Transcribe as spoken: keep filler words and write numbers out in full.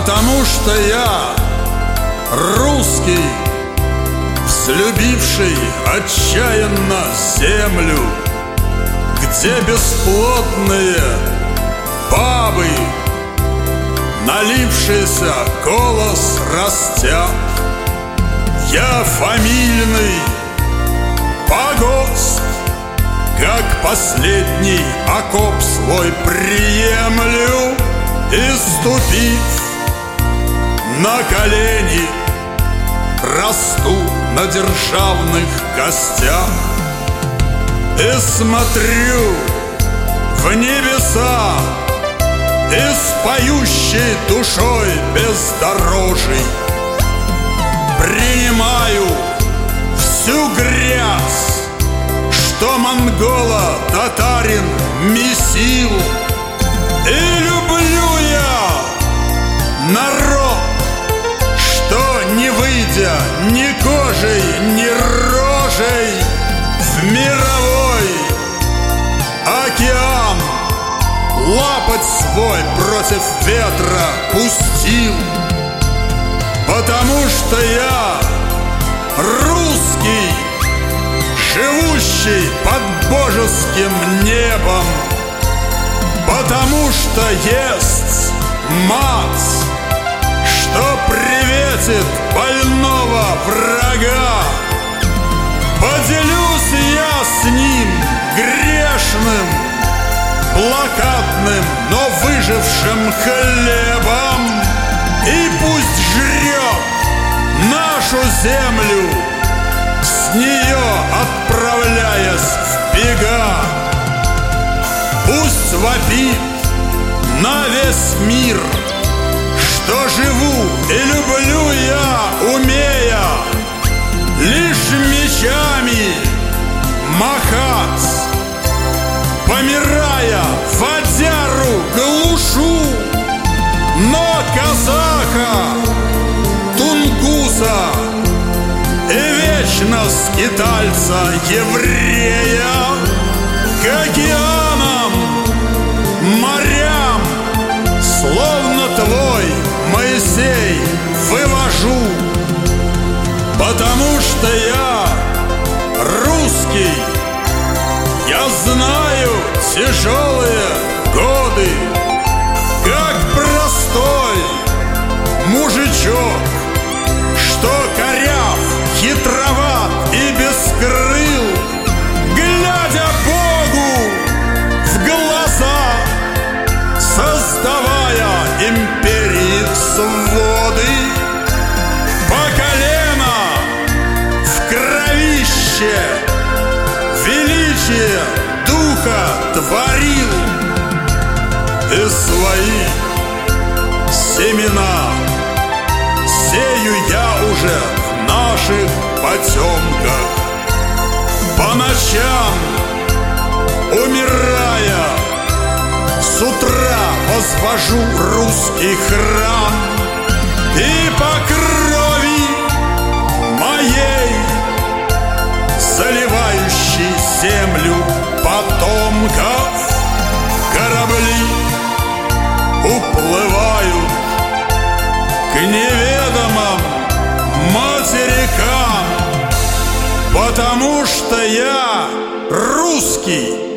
Потому что я русский, взлюбивший отчаянно землю, где бесплодные бабы, налившийся голос растят. Я фамильный погост, как последний окоп свой приемлю, и, ступив на колени, расту на державных костях и смотрю в небеса, и с поющей душой бездорожий принимаю всю грязь, что монголо-татарин месил. И люблю я народ, что, не выйдя ни кожей, ни рожей в мировой океан, лапоть свой против ветра пустил. Потому что я русский, живущий под божеским небом. Потому что есть мать, что приветит больного врага. Поделюсь я с ним грешным, блокадным, но выжившим хлебом, и пусть жрет нашу землю, с нее отправляясь в бега. Пусть вопит на весь мир, что живу и люблю я, умея лишь мечами махать. Помирая, водяру глушу, но казаха, тунгуса и вечно скитальца еврея к океанам, морям, словно твой Моисей, вывожу. Потому что я русский, я знаю тяжелые годы, как простой мужичок, что коряв, хитроват и бескрыл, глядя Богу в глаза, создавая империи своды, по колено в кровище величие духа творил, и свои семена сею я уже в наших потемках. По ночам, умирая, с утра возвожу русский храм, и по крови моей, заливающей землю потомков, корабли уплывают к неведомым материкам. Потому что я русский.